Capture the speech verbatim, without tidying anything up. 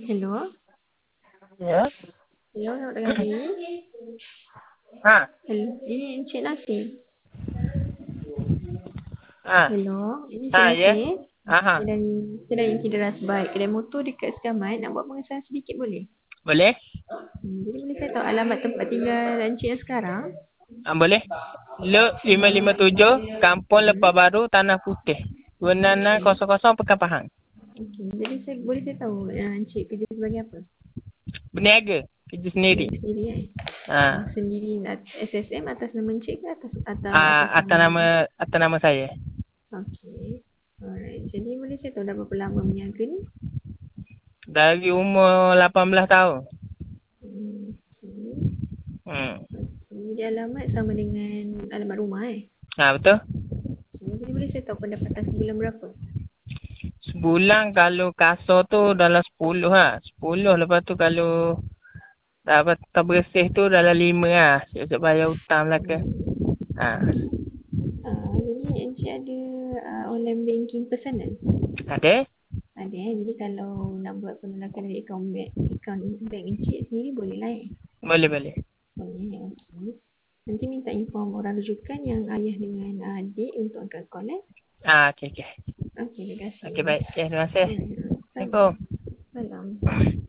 Hello. Ya. Hello, selamat pagi. Ha. Hello, ini Encik Nasir. Ha. Hello, ini Encik Ha, ya. Nasir. Aha. Saya dari, saya dari Encik Deras Baik. Kedai motor dekat Segamat. Nak buat pengesahan sedikit boleh? Boleh? Hmm, jadi boleh saya tahu alamat tempat tinggal Encik yang sekarang? Ha, boleh. Lot lima lima tujuh, Kampung Hmm. Lepas Baru, Tanah Putih. dua enam enam kosong kosong Pekan Pahang. Okey, jadi saya boleh saya tahu uh, Encik kerja sebagai apa? Berniaga. Kerja sendiri. Kerja sendiri kan? Ha. Oh, sendiri S S M atas nama Encik ke atas atau Ah, atas atas nama atas nama saya. Okey. Alright. Jadi boleh saya tahu dah berapa lama berniaga ni? Dari umur lapan belas tahun. Hmm, okey. Hmm. Jadi alamat sama dengan alamat rumah eh? Ha, betul? Okay. Jadi boleh saya tahu pendapatan sebulan berapa? Sebulan kalau kasar tu dalam sepuluh ha. sepuluh, lepas tu kalau dapat terbersih tu dalam lima ha. Siap-siap bayar hutang lah ke. Ha. Uh, jadi Encik ada uh, online banking personal? Ada? Ada eh. Jadi kalau nak buat penolakan dari akaun bank, akaun bank Encik sendiri boleh lah eh? Boleh, boleh. Boleh, okey. Nanti minta inform orang rujukan yang ayah dengan adik untuk angkat call eh? Ah, okey, okey. Okey, terima kasih. Okey, baik. Okay, terima kasih. Hmm. Assalamualaikum. Salam.